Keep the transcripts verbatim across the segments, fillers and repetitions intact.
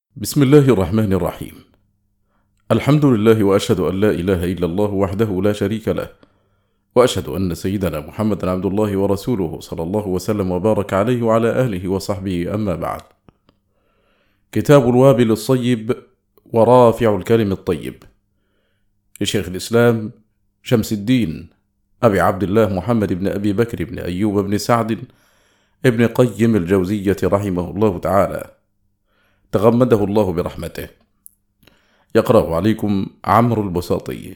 بسم الله الرحمن الرحيم. الحمد لله، وأشهد أن لا إله إلا الله وحده لا شريك له، وأشهد أن سيدنا محمدا عبد الله ورسوله صلى الله وسلم وبارك عليه وعلى آله وصحبه، أما بعد. كتاب الوابل الصيب ورافع الكلم الطيب لشيخ الإسلام شمس الدين أبي عبد الله محمد بن أبي بكر بن أيوب بن سعد ابن قيم الجوزية رحمه الله تعالى، تغمده الله برحمته. يقرأ عليكم عمرو البساطي.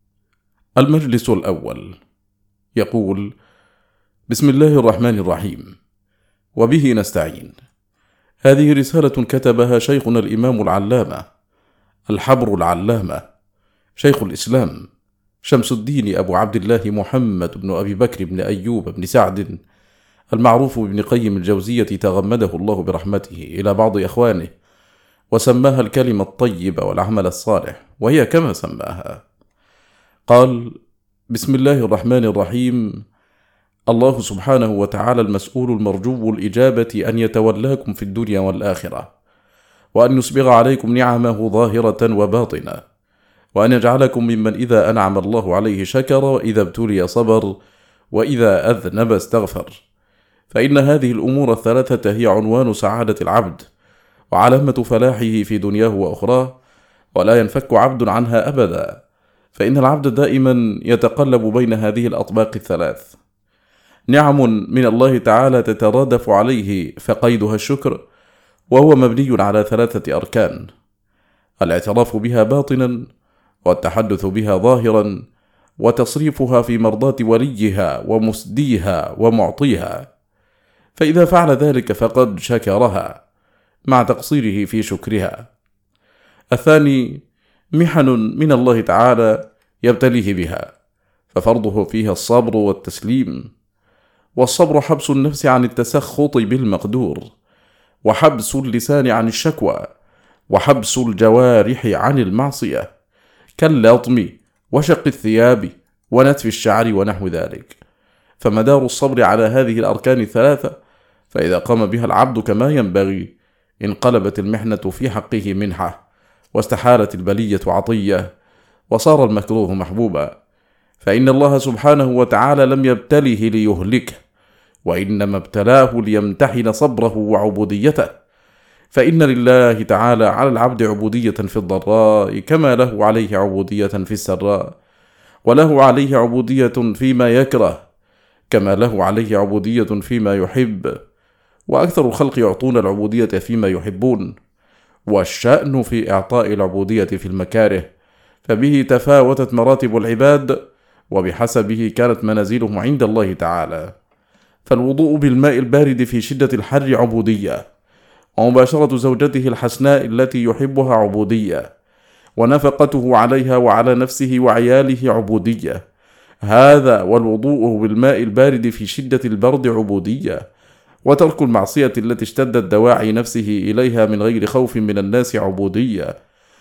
المجلس الأول. يقول: بسم الله الرحمن الرحيم، وبه نستعين. هذه رسالة كتبها شيخنا الإمام العلامة الحبر العلامة شيخ الإسلام شمس الدين أبو عبد الله محمد بن أبي بكر بن أيوب بن سعد المعروف بابن قيم الجوزية، تغمده الله برحمته، إلى بعض أخوانه، وسماها الكلمة الطيب والعمل الصالح، وهي كما سماها. قال: بسم الله الرحمن الرحيم. الله سبحانه وتعالى المسؤول المرجو الإجابة أن يتولاكم في الدنيا والآخرة، وأن يسبغ عليكم نعمه ظاهرة وباطنة، وأن يجعلكم ممن إذا أنعم الله عليه شكر، وإذا ابتلي صبر، وإذا أذنب استغفر. فإن هذه الأمور الثلاثة هي عنوان سعادة العبد وعلامة فلاحه في دنياه وأخراه، ولا ينفك عبد عنها أبدا، فإن العبد دائما يتقلب بين هذه الأطباق الثلاث: نعم من الله تعالى تترادف عليه فقيدها الشكر، وهو مبني على ثلاثة أركان: الاعتراف بها باطنا، والتحدث بها ظاهرا، وتصريفها في مرضاة وليها ومسديها ومعطيها. فإذا فعل ذلك فقد شكرها مع تقصيره في شكرها. الثاني: محن من الله تعالى يبتليه بها، ففرضه فيها الصبر والتسليم. والصبر حبس النفس عن التسخط بالمقدور، وحبس اللسان عن الشكوى، وحبس الجوارح عن المعصية، كاللطم وشق الثياب ونتف الشعر ونحو ذلك. فمدار الصبر على هذه الأركان الثلاثة، فإذا قام بها العبد كما ينبغي انقلبت المحنة في حقه منحة، واستحالت البلية عطية، وصار المكروه محبوبا. فإن الله سبحانه وتعالى لم يبتله ليهلكه، وإنما ابتلاه ليمتحن صبره وعبوديته. فإن لله تعالى على العبد عبودية في الضراء، كما له عليه عبودية في السراء، وله عليه عبودية فيما يكره، كما له عليه عبودية فيما يحب. وأكثر الخلق يعطون العبودية فيما يحبون، والشأن في إعطاء العبودية في المكاره، فبه تفاوتت مراتب العباد، وبحسبه كانت منازلهم عند الله تعالى. فالوضوء بالماء البارد في شدة الحر عبودية، ومباشرة زوجته الحسناء التي يحبها عبودية، ونفقته عليها وعلى نفسه وعياله عبودية. هذا والوضوء بالماء البارد في شدة البرد عبودية، وترك المعصية التي اشتدت دواعي نفسه إليها من غير خوف من الناس عبودية،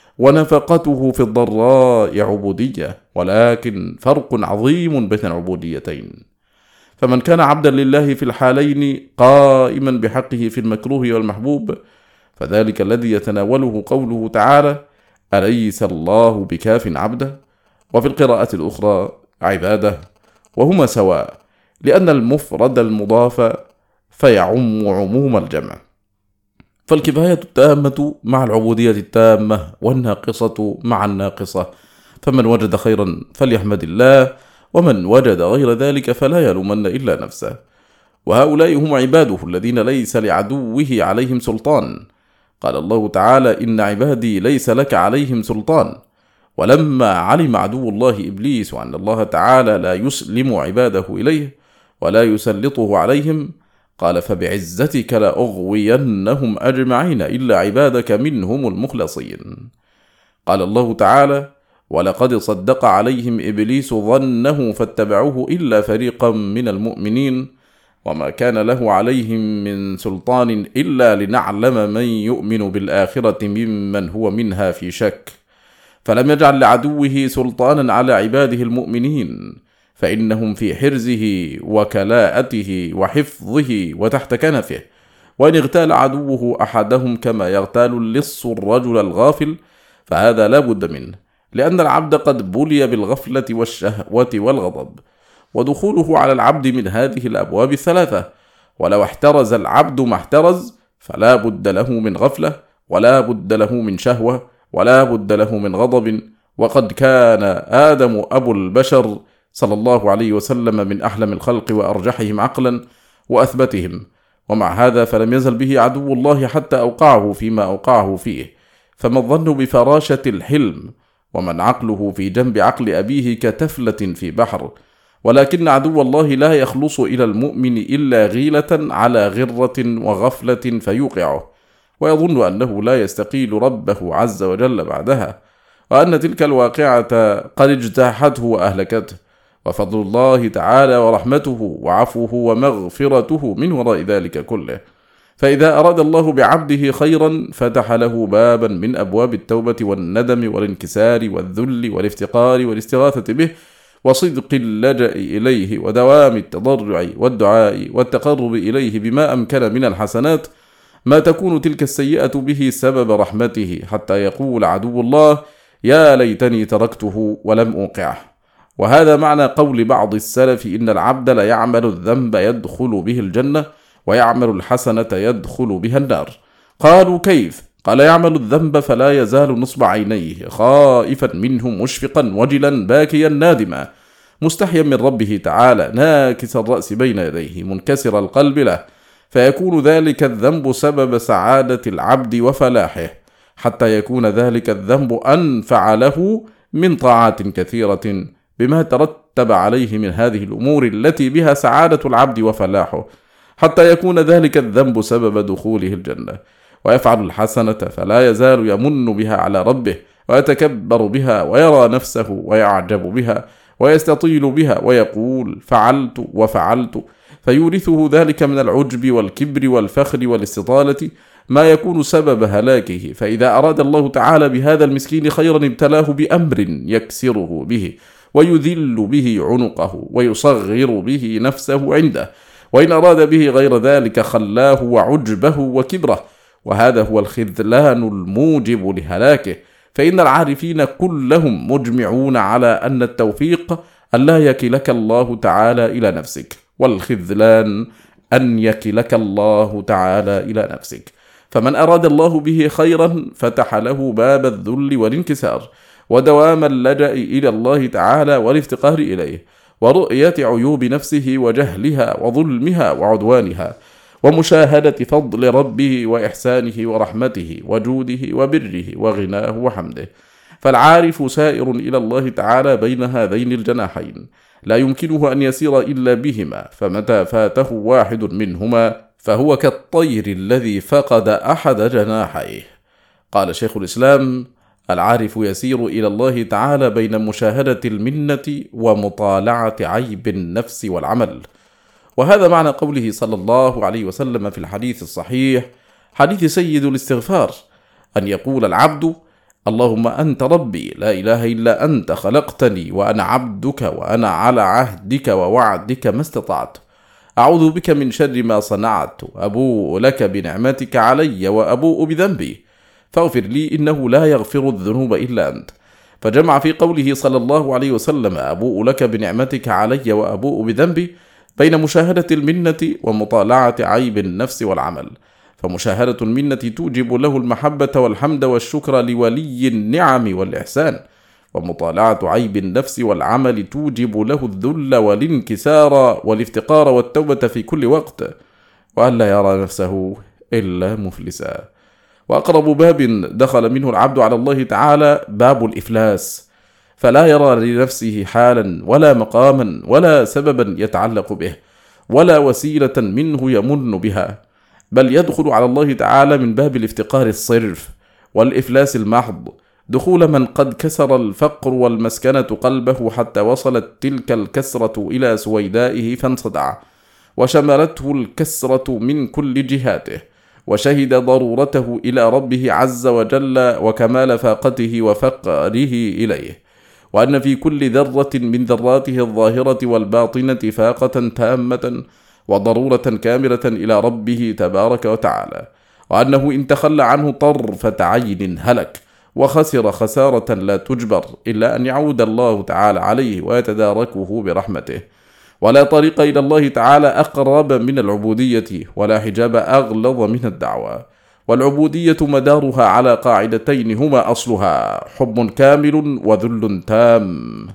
ونفقته في الضراء عبودية. ولكن فرق عظيم بين العبوديتين. فمن كان عبدا لله في الحالين قائما بحقه في المكروه والمحبوب، فذلك الذي يتناوله قوله تعالى: أليس الله بكاف عبده؟ وفي القراءة الأخرى: عباده. وهما سواء، لأن المفرد المضاف فيعم عموم الجمع. فالكفاية التامة مع العبودية التامة، والناقصة مع الناقصة. فمن وجد خيرا فليحمد الله، ومن وجد غير ذلك فلا يلومن إلا نفسه. وهؤلاء هم عباده الذين ليس لعدوه عليهم سلطان. قال الله تعالى: إن عبادي ليس لك عليهم سلطان. ولما علم عدو الله إبليس أن الله تعالى لا يسلم عباده إليه ولا يسلطه عليهم، قال: فبعزتك لأغوينهم أجمعين إلا عبادك منهم المخلصين. قال الله تعالى: ولقد صدق عليهم إبليس ظنه فاتبعوه إلا فريقا من المؤمنين، وما كان له عليهم من سلطان إلا لنعلم من يؤمن بالآخرة ممن هو منها في شك. فلم يجعل لعدوه سلطانا على عباده المؤمنين، فإنهم في حرزه وكلاءته وحفظه وتحت كنفه، وإن اغتال عدوه أحدهم كما يغتال اللص الرجل الغافل فهذا لا بد منه، لأن العبد قد بلي بالغفلة والشهوة والغضب، ودخوله على العبد من هذه الأبواب الثلاثة. ولو احترز العبد ما احترز فلا بد له من غفلة، ولا بد له من شهوة، ولا بد له من غضب. وقد كان آدم أبو البشر صلى الله عليه وسلم من أحلم الخلق وأرجحهم عقلا وأثبتهم، ومع هذا فلم يزل به عدو الله حتى أوقعه فيما أوقعه فيه. فما الظن بفراشة الحلم ومن عقله في جنب عقل أبيه كتفلة في بحر؟ ولكن عدو الله لا يخلص إلى المؤمن إلا غيلة على غرة وغفلة فيوقعه، ويظن أنه لا يستقيل ربه عز وجل بعدها، وأن تلك الواقعة قد اجتاحته وأهلكته، وفضل الله تعالى ورحمته وعفوه ومغفرته من وراء ذلك كله. فإذا أراد الله بعبده خيرا فتح له بابا من أبواب التوبة والندم والانكسار والذل والافتقار والاستغاثة به وصدق اللجأ إليه ودوام التضرع والدعاء والتقرب إليه بما أمكن من الحسنات، ما تكون تلك السيئة به سبب رحمته، حتى يقول عدو الله: يا ليتني تركته ولم أوقعه. وهذا معنى قول بعض السلف: إن العبد لا يعمل الذنب يدخل به الجنة، ويعمل الحسنة يدخل بها النار. قالوا: كيف؟ قال: يعمل الذنب فلا يزال نصب عينيه خائفا منه مشفقا وجلا باكيا نادما مستحيا من ربه تعالى، ناكس الرأس بين يديه منكسر القلب له، فيكون ذلك الذنب سبب سعادة العبد وفلاحه، حتى يكون ذلك الذنب أنفع له من طاعات كثيرة بما ترتب عليه من هذه الأمور التي بها سعادة العبد وفلاحه، حتى يكون ذلك الذنب سبب دخوله الجنة. ويفعل الحسنة فلا يزال يمن بها على ربه ويتكبر بها ويرى نفسه ويعجب بها ويستطيل بها ويقول: فعلت وفعلت، فيورثه ذلك من العجب والكبر والفخر والاستطالة ما يكون سبب هلاكه. فإذا أراد الله تعالى بهذا المسكين خيرا ابتلاه بأمر يكسره به ويذل به عنقه ويصغر به نفسه عنده، وإن أراد به غير ذلك خلاه وعجبه وكبره، وهذا هو الخذلان الموجب لهلاكه. فإن العارفين كلهم مجمعون على أن التوفيق أن لا يكلك الله تعالى إلى نفسك، والخذلان أن يكلك الله تعالى إلى نفسك. فمن أراد الله به خيرا فتح له باب الذل والانكسار ودوام اللجأ إلى الله تعالى والافتقار إليه، ورؤية عيوب نفسه وجهلها وظلمها وعدوانها، ومشاهدة فضل ربه وإحسانه ورحمته وجوده وبره وغناه وحمده. فالعارف سائر إلى الله تعالى بين هذين الجناحين، لا يمكنه أن يسير إلا بهما، فمتى فاته واحد منهما فهو كالطير الذي فقد أحد جناحيه. قال شيخ الإسلام: العارف يسير إلى الله تعالى بين مشاهدة المنة ومطالعة عيب النفس والعمل. وهذا معنى قوله صلى الله عليه وسلم في الحديث الصحيح، حديث سيد الاستغفار، أن يقول العبد: اللهم أنت ربي لا إله إلا أنت، خلقتني وأنا عبدك وأنا على عهدك ووعدك ما استطعت، أعوذ بك من شر ما صنعت، أبوء لك بنعمتك علي وأبوء بذنبي فاغفر لي إنه لا يغفر الذنوب إلا أنت. فجمع في قوله صلى الله عليه وسلم أبوء لك بنعمتك علي وأبوء بذنبي بين مشاهدة المنة ومطالعة عيب النفس والعمل. فمشاهدة المنة توجب له المحبة والحمد والشكر لولي النعم والإحسان، ومطالعة عيب النفس والعمل توجب له الذل والانكسار والافتقار والتوبة في كل وقت، وألا يرى نفسه إلا مفلسا. وأقرب باب دخل منه العبد على الله تعالى باب الإفلاس، فلا يرى لنفسه حالا ولا مقاما ولا سببا يتعلق به ولا وسيلة منه يمن بها، بل يدخل على الله تعالى من باب الافتقار الصرف والإفلاس المحض، دخول من قد كسر الفقر والمسكنة قلبه حتى وصلت تلك الكسرة إلى سويدائه فانصدع، وشملته الكسرة من كل جهاته، وشهد ضرورته إلى ربه عز وجل وكمال فاقته وفقره إليه، وأن في كل ذرة من ذراته الظاهرة والباطنة فاقة تامة وضرورة كاملة إلى ربه تبارك وتعالى، وأنه إن تخلى عنه طرفة عين هلك وخسر خسارة لا تجبر إلا أن يعود الله تعالى عليه ويتداركه برحمته. ولا طريق إلى الله تعالى أقرب من العبودية، ولا حجاب أغلظ من الدعوة. والعبودية مدارها على قاعدتين هما أصلها حب كامل وذل تام.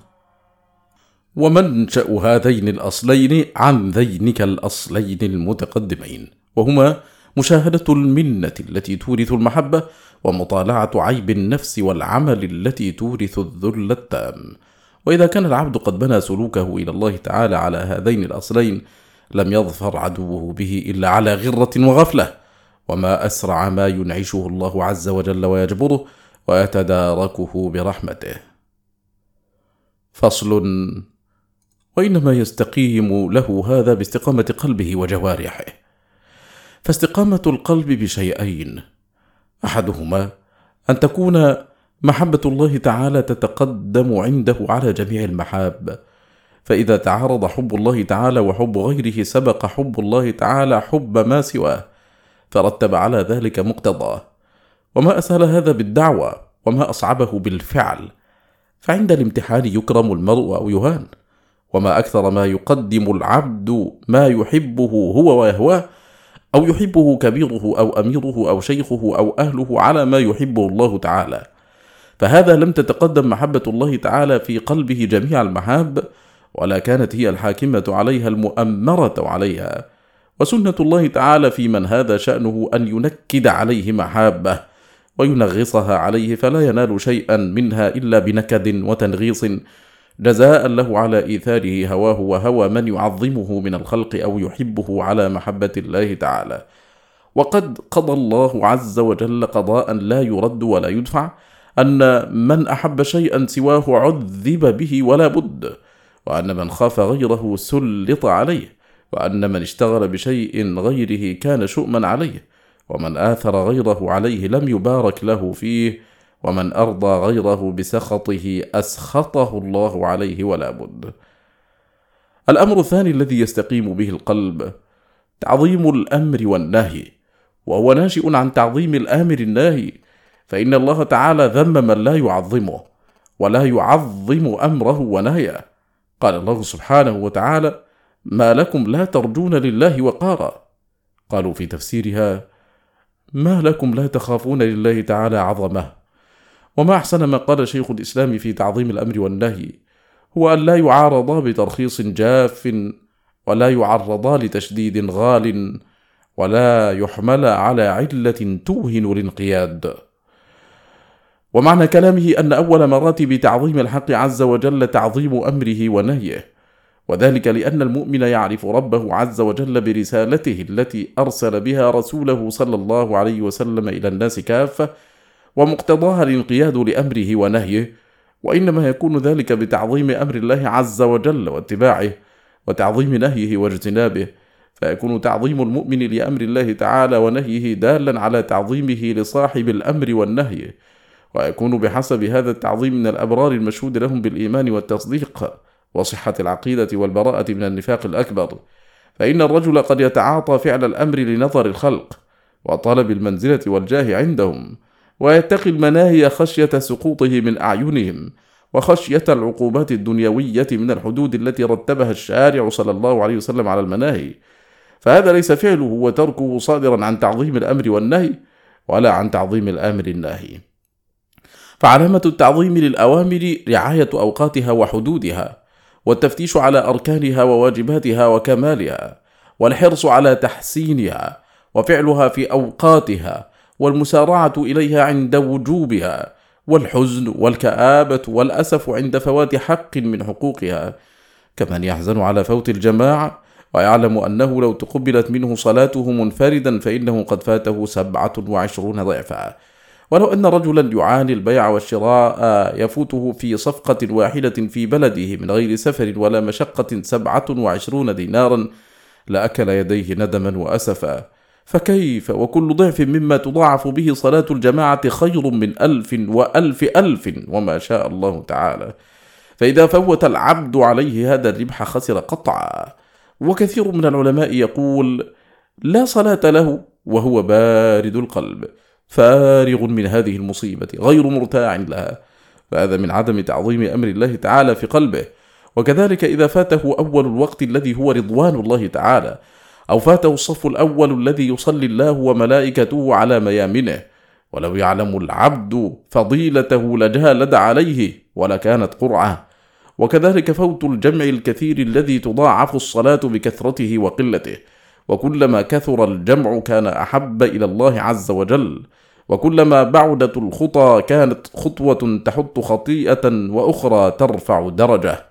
ومنشأ هذين الأصلين عن ذينك الأصلين المتقدمين، وهما مشاهدة المنة التي تورث المحبة، ومطالعة عيب النفس والعمل التي تورث الذل التام. وإذا كان العبد قد بنى سلوكه إلى الله تعالى على هذين الأصلين لم يظفر عدوه به إلا على غرة وغفلة، وما أسرع ما ينعشه الله عز وجل ويجبره ويتداركه برحمته. فصل: وإنما يستقيم له هذا باستقامة قلبه وجوارحه. فاستقامة القلب بشيئين: أحدهما أن تكون محبة الله تعالى تتقدم عنده على جميع المحاب، فإذا تعارض حب الله تعالى وحب غيره سبق حب الله تعالى حب ما سواه، فرتب على ذلك مقتضاه. وما أسهل هذا بالدعوة، وما أصعبه بالفعل. فعند الامتحان يكرم المرء أو يهان، وما أكثر ما يقدم العبد ما يحبه هو ويهواه، أو يحبه كبيره أو أميره أو شيخه أو أهله على ما يحبه الله تعالى. فهذا لم تتقدم محبة الله تعالى في قلبه جميع المحاب، ولا كانت هي الحاكمة عليها المؤمرة عليها. وسنة الله تعالى في من هذا شأنه أن ينكد عليه محابة وينغصها عليه، فلا ينال شيئا منها إلا بنكد وتنغيص، جزاء له على إيثاره هواه وهوى من يعظمه من الخلق أو يحبه على محبة الله تعالى. وقد قضى الله عز وجل قضاء لا يرد ولا يدفع، أن من أحب شيئا سواه عذب به ولا بد، وأن من خاف غيره سلط عليه، وأن من اشتغل بشيء غيره كان شؤما عليه، ومن آثر غيره عليه لم يبارك له فيه، ومن أرضى غيره بسخطه أسخطه الله عليه ولا بد. الأمر الثاني الذي يستقيم به القلب تعظيم الأمر والنهي، وهو ناشئ عن تعظيم الآمر الناهي، فإن الله تعالى ذم من لا يعظمه ولا يعظم أمره ونهيه. قال الله سبحانه وتعالى: ما لكم لا ترجون لله وقارا. قالوا في تفسيرها: ما لكم لا تخافون لله تعالى عظمه. وما أحسن ما قال شيخ الإسلام في تعظيم الأمر والنهي، هو أن لا يعارضا بترخيص جاف، ولا يعرضا لتشديد غال، ولا يحمل على علة توهن الانقياد. ومعنى كلامه أن أول مراتب تعظيم الحق عز وجل تعظيم أمره ونهيه، وذلك لأن المؤمن يعرف ربه عز وجل برسالته التي أرسل بها رسوله صلى الله عليه وسلم إلى الناس كافة، ومقتضاها الانقياد لأمره ونهيه. وإنما يكون ذلك بتعظيم أمر الله عز وجل واتباعه، وتعظيم نهيه واجتنابه، فيكون تعظيم المؤمن لأمر الله تعالى ونهيه دالا على تعظيمه لصاحب الأمر والنهي، ويكون بحسب هذا التعظيم من الأبرار المشهود لهم بالإيمان والتصديق وصحة العقيدة والبراءة من النفاق الأكبر. فإن الرجل قد يتعاطى فعل الأمر لنظر الخلق وطلب المنزلة والجاه عندهم، ويتقي المناهي خشية سقوطه من أعينهم، وخشية العقوبات الدنيوية من الحدود التي رتبها الشارع صلى الله عليه وسلم على المناهي. فهذا ليس فعله وتركه صادرا عن تعظيم الأمر والنهي، ولا عن تعظيم الآمر الناهي. فعلامة التعظيم للأوامر رعاية أوقاتها وحدودها، والتفتيش على أركانها وواجباتها وكمالها، والحرص على تحسينها وفعلها في أوقاتها، والمسارعة إليها عند وجوبها، والحزن والكآبة والأسف عند فوات حق من حقوقها، كمن يحزن على فوت الجماعة ويعلم أنه لو تقبلت منه صلاته منفردا فإنه قد فاته سبعة وعشرون ضعفا. ولو أن رجلا يعاني البيع والشراء يفوته في صفقة واحدة في بلده من غير سفر ولا مشقة سبعة وعشرون دينارا لأكل يديه ندما وأسفا، فكيف وكل ضعف مما تضاعف به صلاة الجماعة خير من ألف وألف ألف وما شاء الله تعالى. فإذا فوت العبد عليه هذا الربح خسر قطعا، وكثير من العلماء يقول لا صلاة له وهو بارد القلب، فارغ من هذه المصيبة غير مرتاع لها، فهذا من عدم تعظيم أمر الله تعالى في قلبه. وكذلك إذا فاته أول الوقت الذي هو رضوان الله تعالى، أو فاته الصف الأول الذي يصلي الله وملائكته على ميامنه، ولو يعلم العبد فضيلته لجالد عليه ولكانت قرعة. وكذلك فوت الجمع الكثير الذي تضاعف الصلاة بكثرته وقلته، وكلما كثر الجمع كان أحب إلى الله عز وجل، وكلما بعدت الخطى كانت خطوة تحط خطيئة وأخرى ترفع درجة.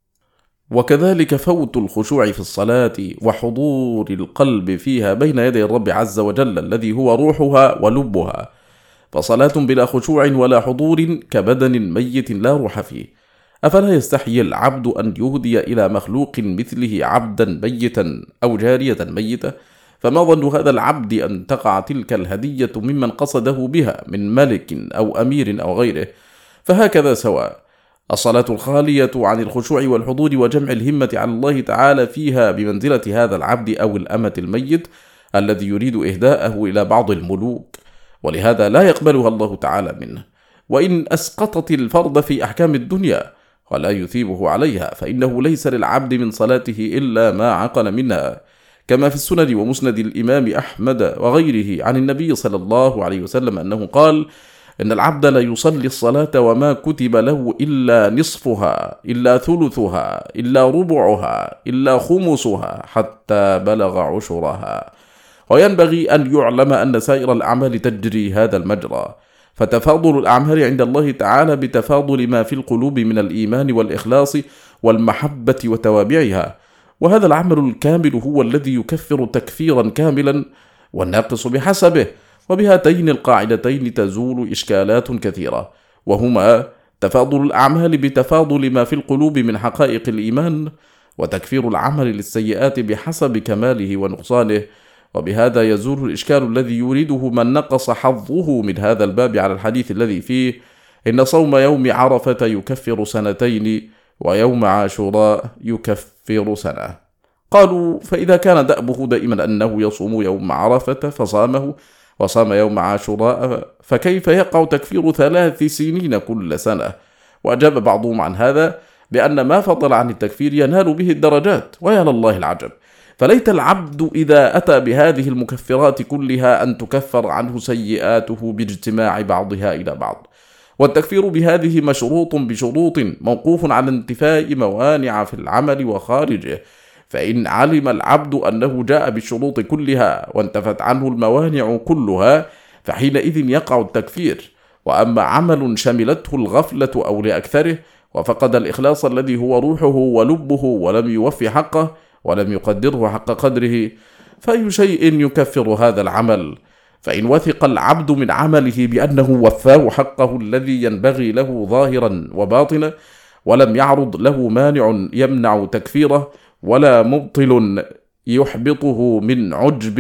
وكذلك فوت الخشوع في الصلاة وحضور القلب فيها بين يدي الرب عز وجل الذي هو روحها ولبها، فصلاة بلا خشوع ولا حضور كبدن ميت لا روح فيه. أفلا يستحيي العبد أن يهدي إلى مخلوق مثله عبدا ميتا أو جارية ميتة؟ فما ظن هذا العبد أن تقع تلك الهدية ممن قصده بها من ملك أو أمير أو غيره؟ فهكذا سواء الصلاة الخالية عن الخشوع والحضور وجمع الهمة على الله تعالى فيها بمنزلة هذا العبد أو الأمة الميت الذي يريد إهداءه إلى بعض الملوك، ولهذا لا يقبلها الله تعالى منه. وإن أسقطت الفرض في أحكام الدنيا ولا يثيبه عليها، فإنه ليس للعبد من صلاته إلا ما عقل منها، كما في السنن ومسند الإمام أحمد وغيره عن النبي صلى الله عليه وسلم أنه قال: إن العبد لا يصلي الصلاة وما كتب له إلا نصفها إلا ثلثها إلا ربعها إلا خمسها حتى بلغ عشرها. وينبغي أن يعلم أن سائر الأعمال تجري هذا المجرى، فتفاضل الأعمال عند الله تعالى بتفاضل ما في القلوب من الإيمان والإخلاص والمحبة وتوابعها، وهذا العمل الكامل هو الذي يكفر تكفيرا كاملا، والناقص بحسبه. وبهاتين القاعدتين تزول إشكالات كثيرة، وهما تفاضل الأعمال بتفاضل ما في القلوب من حقائق الإيمان، وتكفير العمل للسيئات بحسب كماله ونقصانه. وبهذا يزول الإشكال الذي يريده من نقص حظه من هذا الباب على الحديث الذي فيه: إن صوم يوم عرفة يكفر سنتين ويوم عاشوراء يكفر سنة. قالوا: فإذا كان دأبه دائما أنه يصوم يوم عرفة فصامه وصام يوم عاشوراء، فكيف يقع تكفير ثلاث سنين كل سنة؟ وأجاب بعضهم عن هذا بأن ما فضل عن التكفير ينال به الدرجات، ويا لله العجب، فليت العبد إذا أتى بهذه المكفرات كلها أن تكفر عنه سيئاته باجتماع بعضها إلى بعض. والتكفير بهذه مشروط بشروط موقوف على انتفاء موانع في العمل وخارجه، فإن علم العبد أنه جاء بالشروط كلها وانتفت عنه الموانع كلها فحينئذ يقع التكفير. وأما عمل شملته الغفلة أو لأكثره وفقد الإخلاص الذي هو روحه ولبه ولم يوفي حقه ولم يقدره حق قدره، فأي شيء يكفر هذا العمل؟ فإن وثق العبد من عمله بأنه وفاه حقه الذي ينبغي له ظاهرا وباطنا، ولم يعرض له مانع يمنع تكفيره ولا مبطل يحبطه من عجب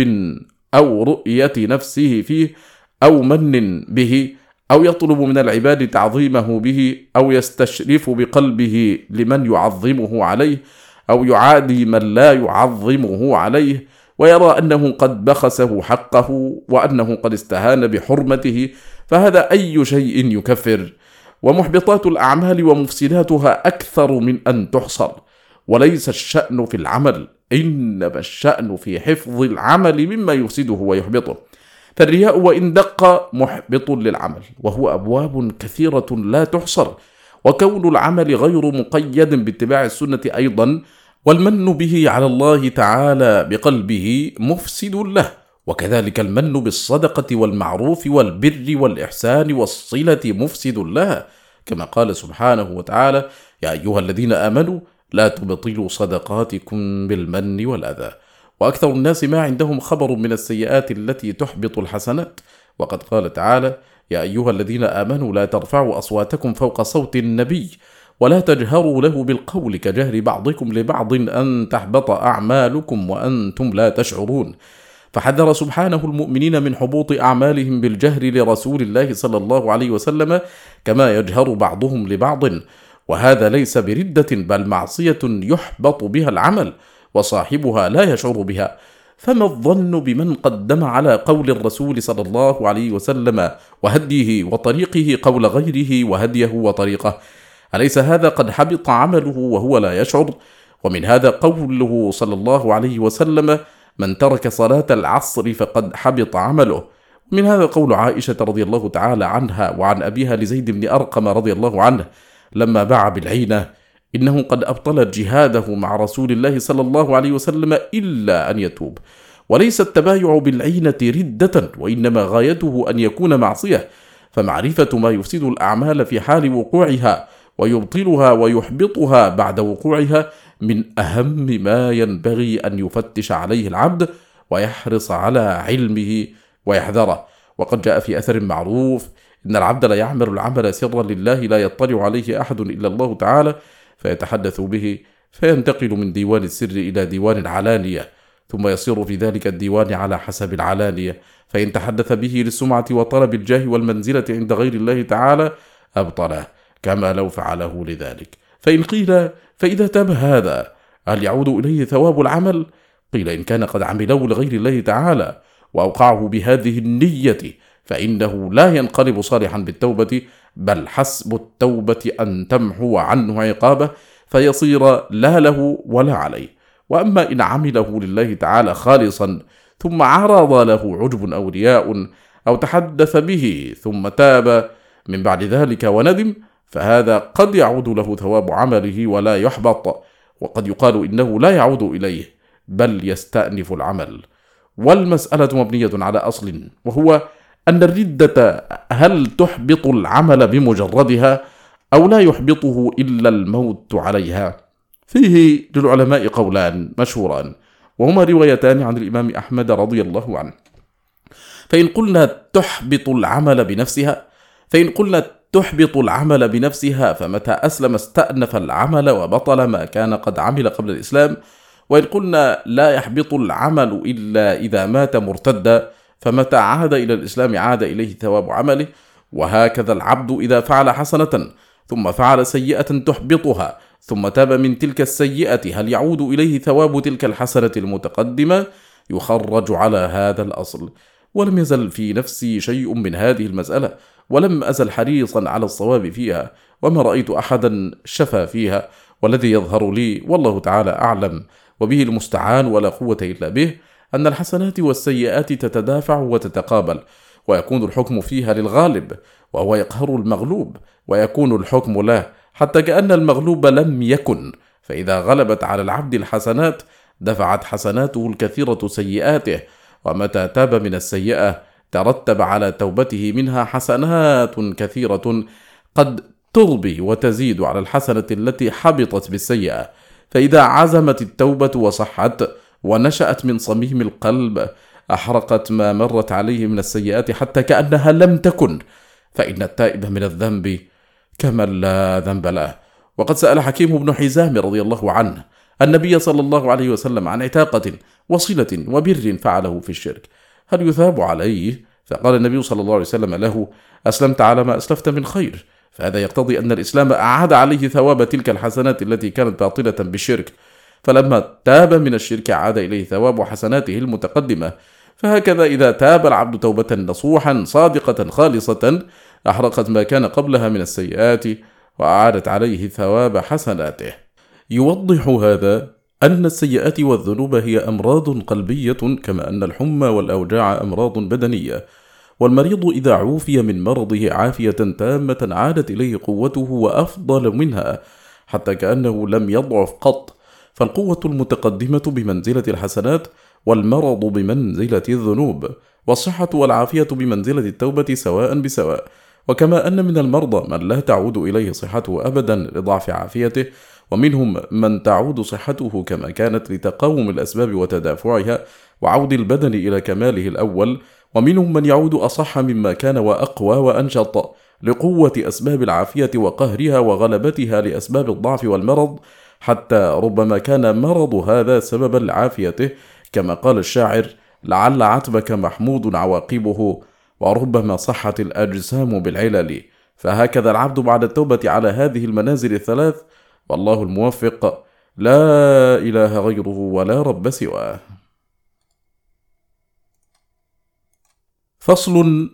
أو رؤية نفسه فيه أو من به، أو يطلب من العباد تعظيمه به، أو يستشرف بقلبه لمن يعظمه عليه، أو يعادي من لا يعظمه عليه، ويرى أنه قد بخسه حقه وأنه قد استهان بحرمته، فهذا أي شيء يكفر. ومحبطات الأعمال ومفسداتها أكثر من أن تحصر، وليس الشأن في العمل، إنما الشأن في حفظ العمل مما يفسده ويحبطه. فالرياء وإن دق محبط للعمل، وهو أبواب كثيرة لا تحصر، وكون العمل غير مقيد باتباع السنة أيضا، والمن به على الله تعالى بقلبه مفسد له. وكذلك المن بالصدقة والمعروف والبر والإحسان والصلة مفسد لها، كما قال سبحانه وتعالى: يا أيها الذين آمنوا لا تبطلوا صدقاتكم بالمن والأذى. وأكثر الناس ما عندهم خبر من السيئات التي تحبط الحسنات، وقد قال تعالى: يا أيها الذين آمنوا لا ترفعوا أصواتكم فوق صوت النبي ولا تجهروا له بالقول كجهر بعضكم لبعض أن تحبط أعمالكم وأنتم لا تشعرون. فحذر سبحانه المؤمنين من حبوط أعمالهم بالجهر لرسول الله صلى الله عليه وسلم كما يجهر بعضهم لبعض، وهذا ليس بردة بل معصية يحبط بها العمل، وصاحبها لا يشعر بها، فما الظن بمن قدم على قول الرسول صلى الله عليه وسلم وهديه وطريقه قول غيره وهديه وطريقه؟ أليس هذا قد حبط عمله وهو لا يشعر؟ ومن هذا قوله صلى الله عليه وسلم: من ترك صلاة العصر فقد حبط عمله. من هذا قول عائشة رضي الله تعالى عنها وعن أبيها لزيد بن أرقم رضي الله عنه لما باع بالعينة: إنه قد أبطل جهاده مع رسول الله صلى الله عليه وسلم إلا أن يتوب. وليس التبايع بالعينة ردة، وإنما غايته أن يكون معصية، فمعرفة ما يفسد الأعمال في حال وقوعها ويبطلها ويحبطها بعد وقوعها من أهم ما ينبغي أن يفتش عليه العبد ويحرص على علمه ويحذره. وقد جاء في أثر معروف: إن العبد لا يعمل العمل سرا لله لا يطلع عليه أحد إلا الله تعالى، فيتحدث به فينتقل من ديوان السر إلى ديوان العلانية، ثم يصير في ذلك الديوان على حسب العلانية، فإن تحدث به للسمعة وطلب الجاه والمنزلة عند غير الله تعالى أبطله، كما لو فعله لذلك. فإن قيل: فإذا تاب هذا هل يعود إليه ثواب العمل؟ قيل: إن كان قد عمله لغير الله تعالى وأوقعه بهذه النية فإنه لا ينقلب صالحا بالتوبة، بل حسب التوبة أن تمحو عنه عقابه فيصير لا له ولا عليه. وأما إن عمله لله تعالى خالصا ثم عرض له عجب أو رياء أو تحدث به ثم تاب من بعد ذلك وندم، فهذا قد يعود له ثواب عمله ولا يحبط، وقد يقال إنه لا يعود إليه بل يستأنف العمل. والمسألة مبنية على أصل، وهو أن الردة هل تحبط العمل بمجردها أو لا يحبطه إلا الموت عليها؟ فيه للعلماء قولان مشهوران، وهما روايتان عن الإمام أحمد رضي الله عنه. فإن قلنا تحبط العمل بنفسها فإن قلنا تحبط العمل بنفسها فمتى أسلم استأنف العمل وبطل ما كان قد عمل قبل الإسلام. وإن قلنا لا يحبط العمل إلا إذا مات مرتدا فمتى عاد إلى الإسلام عاد إليه ثواب عمله. وهكذا العبد إذا فعل حسنة ثم فعل سيئة تحبطها ثم تاب من تلك السيئة هل يعود إليه ثواب تلك الحسنة المتقدمة؟ يخرج على هذا الأصل. ولم يزل في نفسي شيء من هذه المسألة، ولم أزل حريصا على الصواب فيها، وما رأيت أحدا شفى فيها، والذي يظهر لي والله تعالى أعلم وبه المستعان ولا قوة إلا به أن الحسنات والسيئات تتدافع وتتقابل، ويكون الحكم فيها للغالب وهو يقهر المغلوب، ويكون الحكم له حتى كأن المغلوب لم يكن. فإذا غلبت على العبد الحسنات دفعت حسناته الكثيرة سيئاته، ومتى تاب من السيئة ترتب على توبته منها حسنات كثيرة قد تربي وتزيد على الحسنة التي حبطت بالسيئة. فإذا عزمت التوبة وصحت ونشأت من صميم القلب أحرقت ما مرت عليه من السيئات حتى كأنها لم تكن، فإن التائب من الذنب كمن لا ذنب له. وقد سأل حكيم بن حزام رضي الله عنه النبي صلى الله عليه وسلم عن عتاقة وصلة وبر فعله في الشرك هل يثاب عليه؟ فقال النبي صلى الله عليه وسلم له: أسلمت على ما أسلفت من خير. فهذا يقتضي أن الإسلام أعاد عليه ثواب تلك الحسنات التي كانت باطلة بالشرك، فلما تاب من الشرك عاد إليه ثواب حسناته المتقدمة. فهكذا إذا تاب العبد توبة نصوحا صادقة خالصة أحرقت ما كان قبلها من السيئات وأعادت عليه ثواب حسناته. يوضح هذا أن السيئات والذنوب هي أمراض قلبية، كما أن الحمى والأوجاع أمراض بدنية، والمريض إذا عوفي من مرضه عافية تامة عادت إليه قوته وأفضل منها حتى كأنه لم يضعف قط. فالقوة المتقدمة بمنزلة الحسنات، والمرض بمنزلة الذنوب، والصحة والعافية بمنزلة التوبة سواء بسواء. وكما أن من المرضى من لا تعود إليه صحته أبدا لضعف عافيته، ومنهم من تعود صحته كما كانت لتقاوم الأسباب وتدافعها وعود البدن إلى كماله الأول، ومنهم من يعود أصح مما كان وأقوى وأنشط لقوة أسباب العافية وقهرها وغلبتها لأسباب الضعف والمرض، حتى ربما كان مرض هذا سببا لعافيته، كما قال الشاعر: لعل عتبك محمود عواقبه وربما صحت الأجسام بالعلل. فهكذا العبد بعد التوبة على هذه المنازل الثلاث، والله الموفق، لا إله غيره ولا رب سواه. فصل.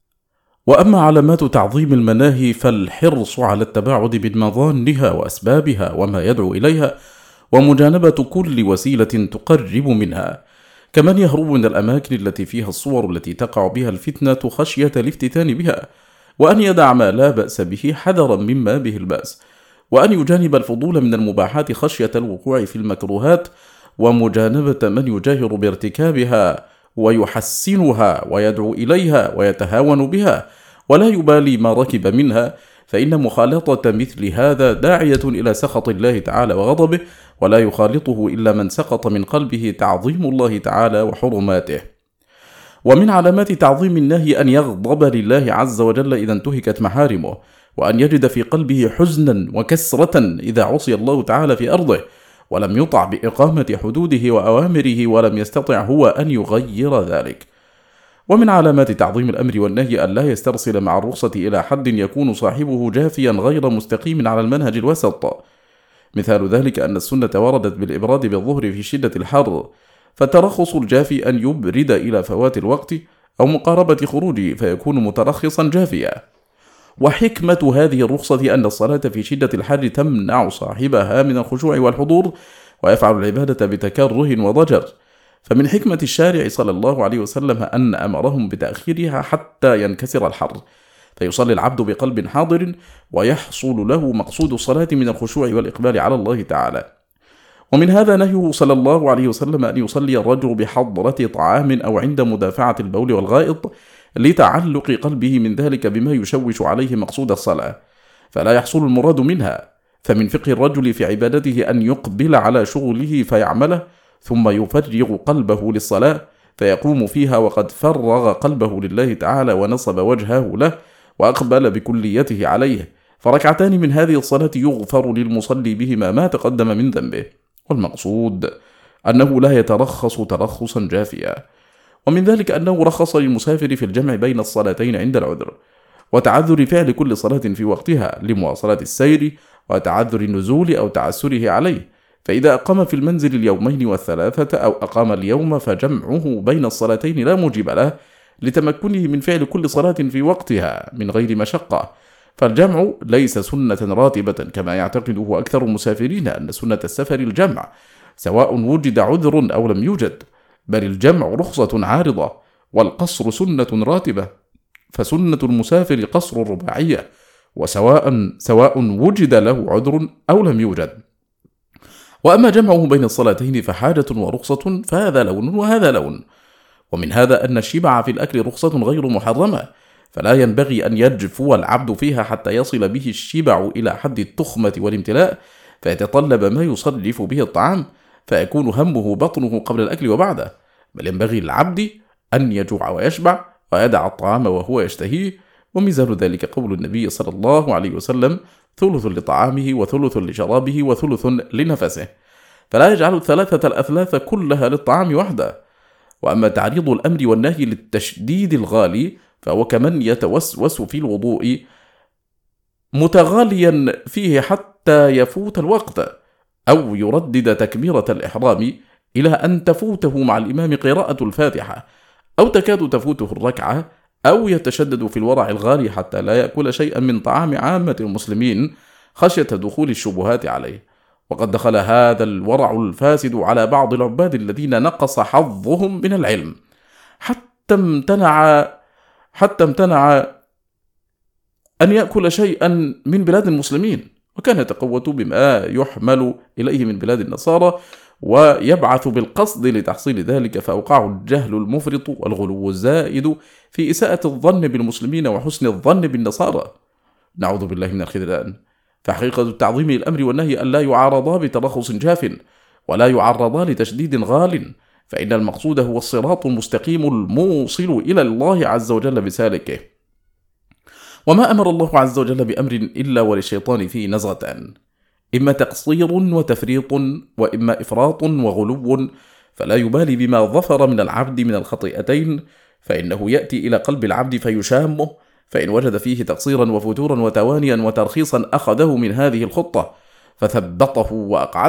وأما علامات تعظيم المناهي فالحرص على التباعد من مظانها وأسبابها وما يدعو إليها، ومجانبة كل وسيلة تقرب منها، كمن يهرب من الأماكن التي فيها الصور التي تقع بها الفتنة خشية الافتتان بها، وأن يدع ما لا بأس به حذرا مما به البأس، وأن يجانب الفضول من المباحات خشية الوقوع في المكروهات، ومجانبة من يجاهر بارتكابها ويحسنها ويدعو إليها ويتهاون بها ولا يبالي ما ركب منها، فإن مخالطة مثل هذا داعية إلى سخط الله تعالى وغضبه، ولا يخالطه إلا من سقط من قلبه تعظيم الله تعالى وحرماته. ومن علامات تعظيم النهي أن يغضب لله عز وجل إذا انتهكت محارمه، وأن يجد في قلبه حزنا وكسرة إذا عصي الله تعالى في أرضه ولم يطع بإقامة حدوده وأوامره ولم يستطع هو أن يغير ذلك. ومن علامات تعظيم الأمر والنهي أن لا يسترسل مع الرخصة إلى حد يكون صاحبه جافيا غير مستقيم على المنهج الوسط. مثال ذلك أن السنة وردت بالإبراد بالظهر في شدة الحر، فالترخص الجافي أن يبرد إلى فوات الوقت أو مقاربة خروجه فيكون مترخصا جافيا. وحكمة هذه الرخصة أن الصلاة في شدة الحر تمنع صاحبها من الخشوع والحضور، ويفعل العبادة بتكره وضجر، فمن حكمة الشارع صلى الله عليه وسلم أن أمرهم بتأخيرها حتى ينكسر الحر، فيصلي العبد بقلب حاضر ويحصل له مقصود الصلاة من الخشوع والإقبال على الله تعالى. ومن هذا نهيه صلى الله عليه وسلم أن يصلي الرجل بحضرة طعام أو عند مدافعة البول والغائط، لتعلق قلبه من ذلك بما يشوش عليه مقصود الصلاة، فلا يحصل المراد منها. فمن فقه الرجل في عبادته أن يقبل على شغله فيعمله، ثم يفرغ قلبه للصلاة فيقوم فيها وقد فرغ قلبه لله تعالى ونصب وجهه له وأقبل بكليته عليه، فركعتان من هذه الصلاة يغفر للمصلي بهما ما تقدم من ذنبه. والمقصود أنه لا يترخص ترخصا جافيا. ومن ذلك أنه رخص للمسافر في الجمع بين الصلاتين عند العذر، وتعذر فعل كل صلاة في وقتها لمواصلة السير، وتعذر النزول أو تعسره عليه، فإذا أقام في المنزل اليومين والثلاثة أو أقام اليوم فجمعه بين الصلاتين لا موجب له لتمكنه من فعل كل صلاة في وقتها من غير مشقة. فالجمع ليس سنة راتبة كما يعتقده أكثر المسافرين أن سنة السفر الجمع سواء وجد عذر أو لم يوجد، بل الجمع رخصة عارضة، والقصر سنة راتبة، فسنة المسافر قصر الرباعية، وسواء سواء وجد له عذر أو لم يوجد. وأما جمعه بين الصلاتين فحاجة ورخصة، فهذا لون وهذا لون. ومن هذا أن الشبع في الأكل رخصة غير محرمة، فلا ينبغي أن يجفو العبد فيها حتى يصل به الشبع إلى حد التخمة والامتلاء فيتطلب ما يصرف به الطعام، فيكون همه بطنه قبل الأكل وبعده، بل ينبغي للعبد أن يجوع ويشبع ويدع الطعام وهو يشتهيه. ومثال ذلك قول النبي صلى الله عليه وسلم: ثلث لطعامه وثلث لشرابه وثلث لنفسه، فلا يجعل الثلاثة الأثلاث كلها للطعام وحده. وأما تعريض الأمر والنهي للتشديد الغالي فهو كمن يتوسوس في الوضوء متغاليا فيه حتى يفوت الوقت، أو يردد تكبيرة الإحرام إلى أن تفوته مع الإمام قراءة الفاتحة، أو تكاد تفوته الركعة، أو يتشدد في الورع الغالي حتى لا يأكل شيئا من طعام عامة المسلمين خشية دخول الشبهات عليه. وقد دخل هذا الورع الفاسد على بعض العباد الذين نقص حظهم من العلم حتى امتنع حتى امتنع أن يأكل شيئا من بلاد المسلمين، وكان يتقوت بما يحمل إليه من بلاد النصارى ويبعث بالقصد لتحصيل ذلك، فأوقعه الجهل المفرط والغلو الزائد في إساءة الظن بالمسلمين وحسن الظن بالنصارى، نعوذ بالله من الخذلان. فحقيقة التعظيم للأمر والنهي أن لا يعارضا بترخص جاف ولا يعرضا لتشديد غال، فإن المقصود هو الصراط المستقيم الموصل إلى الله عز وجل بسالكه. وما أمر الله عز وجل بأمر إلا وللشيطان فيه نزغتان، إما تقصير وتفريط، وإما إفراط وغلو، فلا يبالي بما ظفر من العبد من الخطيئتين، فإنه يأتي إلى قلب العبد فيشامه، فإن وجد فيه تقصيرا وفتورا وتوانيا وترخيصا أخذه من هذه الخطة فثبطه وأقعده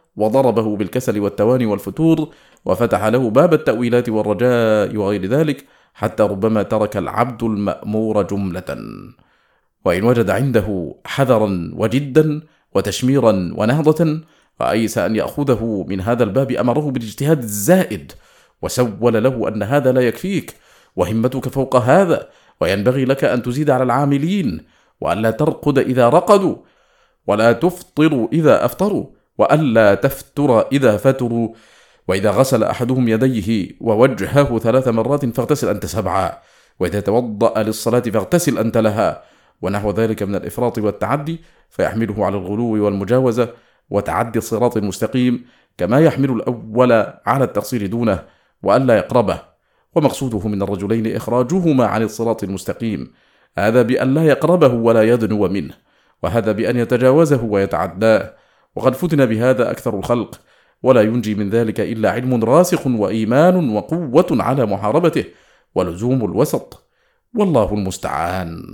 وضربه بالكسل والتواني والفتور، وفتح له باب التأويلات والرجاء وغير ذلك، حتى ربما ترك العبد المأمور جملة. وإن وجد عنده حذرا وجدا وتشميرا ونهضة، فأيس أن يأخذه من هذا الباب أمره بالاجتهاد الزائد، وسول له أن هذا لا يكفيك، وهمتك فوق هذا، وينبغي لك أن تزيد على العاملين، وألا ترقد إذا رقدوا، ولا تفطر إذا أفطروا، وألا تفتر إذا فتروا، وإذا غسل أحدهم يديه ووجهه ثلاث مرات فاغتسل أنت سبعا، وإذا توضأ للصلاة فاغتسل أنت لها، ونحو ذلك من الإفراط والتعدي، فيحمله على الغلو والمجاوزة وتعدي الصراط المستقيم، كما يحمل الأول على التقصير دونه وألا يقربه. ومقصوده من الرجلين إخراجهما عن الصراط المستقيم، هذا بأن لا يقربه ولا يدنو منه، وهذا بأن يتجاوزه ويتعداه، وقد فتن بهذا أكثر الخلق، ولا ينجي من ذلك إلا علم راسخ وإيمان وقوة على محاربته ولزوم الوسط، والله المستعان.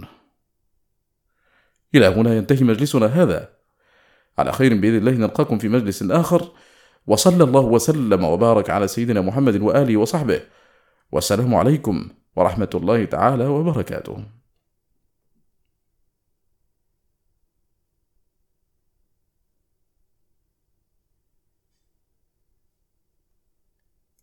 إلى هنا ينتهي مجلسنا هذا، على خير بإذن الله نلقاكم في مجلس آخر، وصلى الله وسلم وبارك على سيدنا محمد وآله وصحبه، والسلام عليكم ورحمة الله تعالى وبركاته.